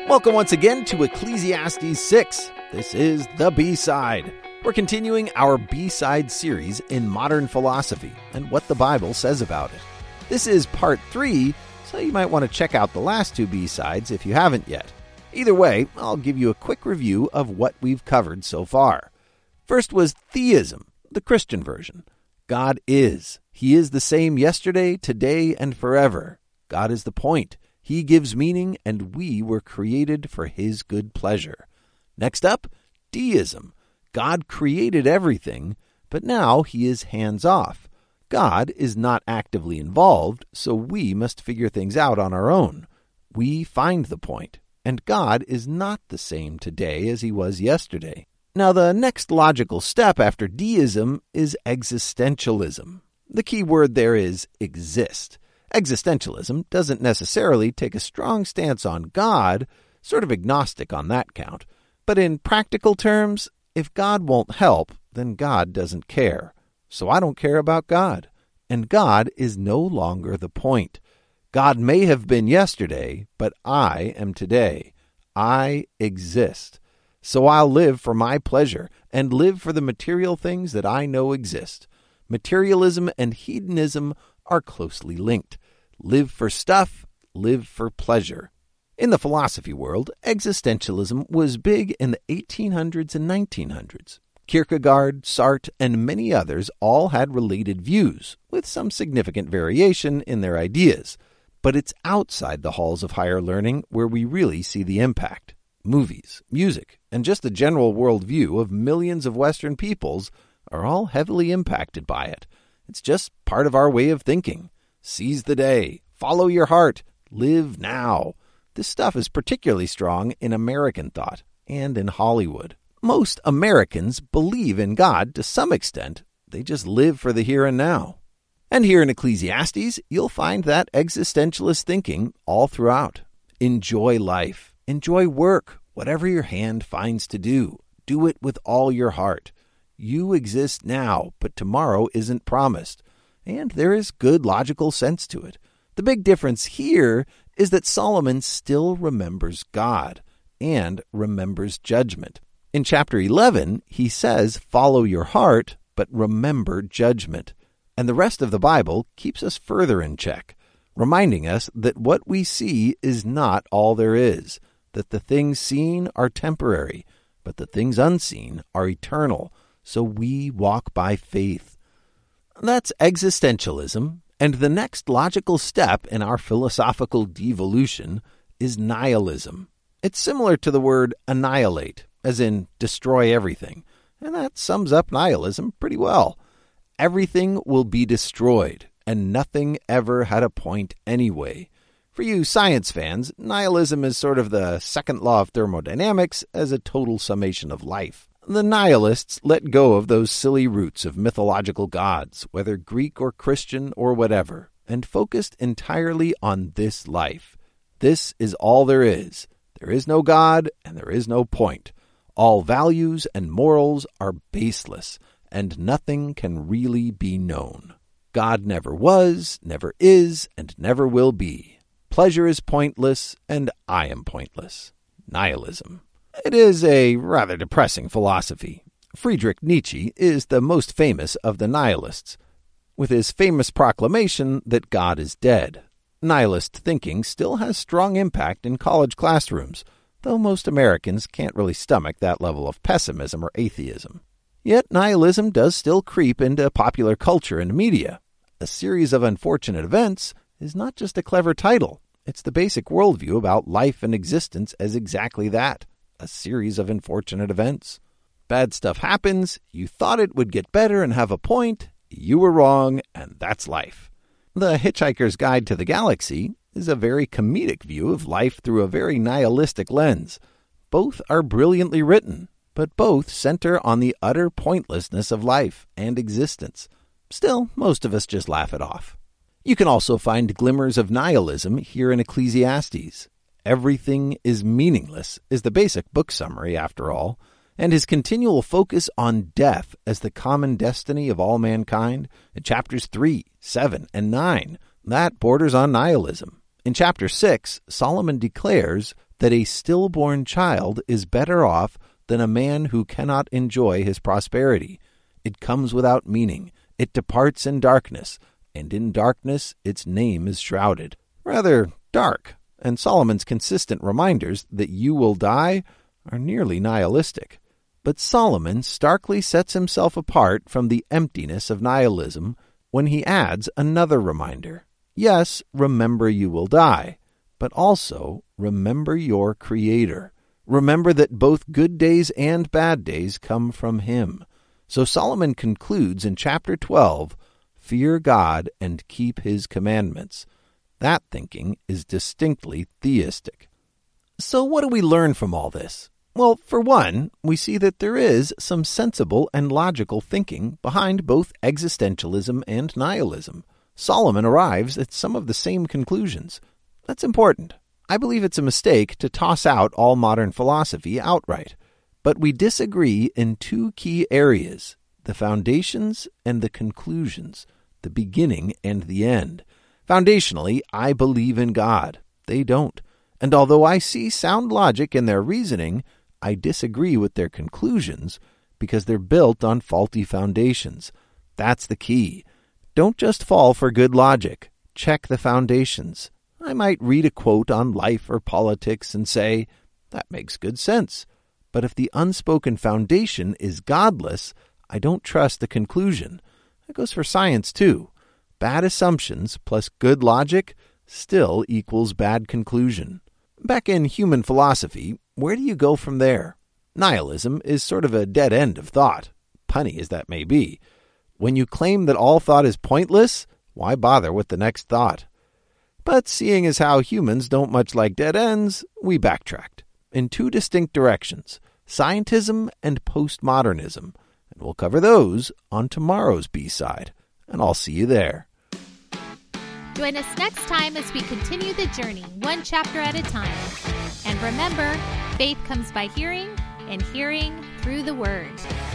Welcome once again to Ecclesiastes 6. This is the B-Side. We're continuing our B-Side series in modern philosophy and what the Bible says about it. This is part 3, so you might want to check out the last two B-Sides if you haven't yet. Either way, I'll give you a quick review of what we've covered so far. First was theism, the Christian version. God is. He is the same yesterday, today, and forever. God is the point. He gives meaning, and we were created for His good pleasure. Next up, deism. God created everything, but now He is hands-off. God is not actively involved, so we must figure things out on our own. We find the point, and God is not the same today as He was yesterday. Now, the next logical step after deism is existentialism. The key word there is exist. Existentialism doesn't necessarily take a strong stance on God, sort of agnostic on that count. But in practical terms, if God won't help, then God doesn't care. So I don't care about God. And God is no longer the point. God may have been yesterday, but I am today. I exist. So I'll live for my pleasure and live for the material things that I know exist. Materialism and hedonism are closely linked. Live for stuff, live for pleasure. In the philosophy world, existentialism was big in the 1800s and 1900s. Kierkegaard, Sartre, and many others all had related views, with some significant variation in their ideas. But it's outside the halls of higher learning where we really see the impact. Movies, music, and just the general worldview of millions of Western peoples are all heavily impacted by it. It's just part of our way of thinking. Seize the day, follow your heart, live now. This stuff is particularly strong in American thought and in Hollywood. Most Americans believe in God to some extent. They just live for the here and now. And here in Ecclesiastes, you'll find that existentialist thinking all throughout. Enjoy life. Enjoy work. Whatever your hand finds to do, do it with all your heart. You exist now, but tomorrow isn't promised. And there is good logical sense to it. The big difference here is that Solomon still remembers God and remembers judgment. In chapter 11, he says, follow your heart, but remember judgment. And the rest of the Bible keeps us further in check, reminding us that what we see is not all there is, that the things seen are temporary, but the things unseen are eternal. So we walk by faith. That's existentialism, and the next logical step in our philosophical devolution is nihilism. It's similar to the word annihilate, as in destroy everything, and that sums up nihilism pretty well. Everything will be destroyed, and nothing ever had a point anyway. For you science fans, nihilism is sort of the second law of thermodynamics as a total summation of life. The nihilists let go of those silly roots of mythological gods, whether Greek or Christian or whatever, and focused entirely on this life. This is all there is. There is no God, and there is no point. All values and morals are baseless, and nothing can really be known. God never was, never is, and never will be. Pleasure is pointless, and I am pointless. Nihilism. It is a rather depressing philosophy. Friedrich Nietzsche is the most famous of the nihilists, with his famous proclamation that God is dead. Nihilist thinking still has strong impact in college classrooms, though most Americans can't really stomach that level of pessimism or atheism. Yet nihilism does still creep into popular culture and media. A Series of Unfortunate Events is not just a clever title. It's the basic worldview about life and existence as exactly that, a series of unfortunate events. Bad stuff happens, you thought it would get better and have a point, you were wrong, and that's life. The Hitchhiker's Guide to the Galaxy is a very comedic view of life through a very nihilistic lens. Both are brilliantly written, but both center on the utter pointlessness of life and existence. Still, most of us just laugh it off. You can also find glimmers of nihilism here in Ecclesiastes. Everything is meaningless is the basic book summary, after all, and his continual focus on death as the common destiny of all mankind in chapters 3, 7, and 9, that borders on nihilism. In chapter 6, Solomon declares that a stillborn child is better off than a man who cannot enjoy his prosperity. It comes without meaning. It departs in darkness, and in darkness its name is shrouded. Rather dark, and Solomon's consistent reminders that you will die are nearly nihilistic. But Solomon starkly sets himself apart from the emptiness of nihilism when he adds another reminder. Yes, remember you will die, but also remember your Creator. Remember that both good days and bad days come from Him. So Solomon concludes in chapter 12, fear God and keep His commandments. That thinking is distinctly theistic. So what do we learn from all this? Well, for one, we see that there is some sensible and logical thinking behind both existentialism and nihilism. Solomon arrives at some of the same conclusions. That's important. I believe it's a mistake to toss out all modern philosophy outright. But we disagree in two key areas, the foundations and the conclusions, the beginning and the end. Foundationally, I believe in God. They don't. And although I see sound logic in their reasoning, I disagree with their conclusions because they're built on faulty foundations. That's the key. Don't just fall for good logic. Check the foundations. I might read a quote on life or politics and say, that makes good sense. But if the unspoken foundation is godless, I don't trust the conclusion. That goes for science too. Bad assumptions plus good logic still equals bad conclusion. Back in human philosophy, where do you go from there? Nihilism is sort of a dead end of thought, punny as that may be. When you claim that all thought is pointless, why bother with the next thought? But seeing as how humans don't much like dead ends, we backtracked in two distinct directions, scientism and postmodernism, and we'll cover those on tomorrow's B-side, and I'll see you there. Join us next time as we continue the journey, one chapter at a time. And remember, faith comes by hearing, and hearing through the Word.